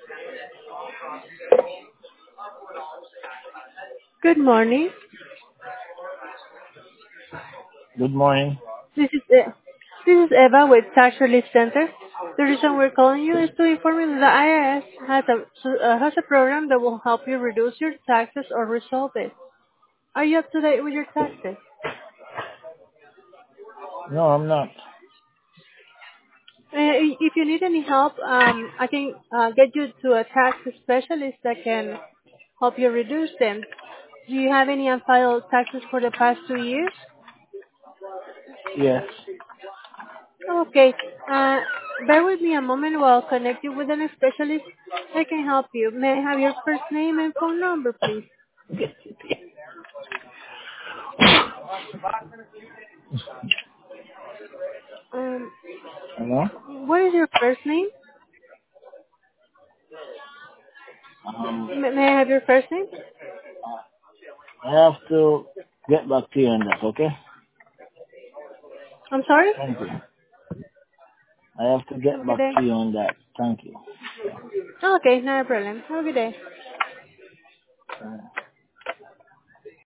Good morning. Good morning. This is this is Eva with Tax Relief Center. The reason we're calling you is to inform you that the IRS has a program that will help you reduce your taxes or resolve it. Are you up to date with your taxes? No, I'm not. If you need any help, I can get you to a tax specialist that can help you reduce them. Do you have any unfiled taxes for the past 2 years? Yes. Okay. Uh, Bear with me a moment while I connect you with a specialist that can help you. May I have your first name and phone number, please? Um, Hello? what is your first name? Um, May I have your first name? I have to get back to you on that, okay? I'm sorry? Thank you. I have to Have get a good back day. to you on that. Thank you. Okay, not a problem. Have a good day.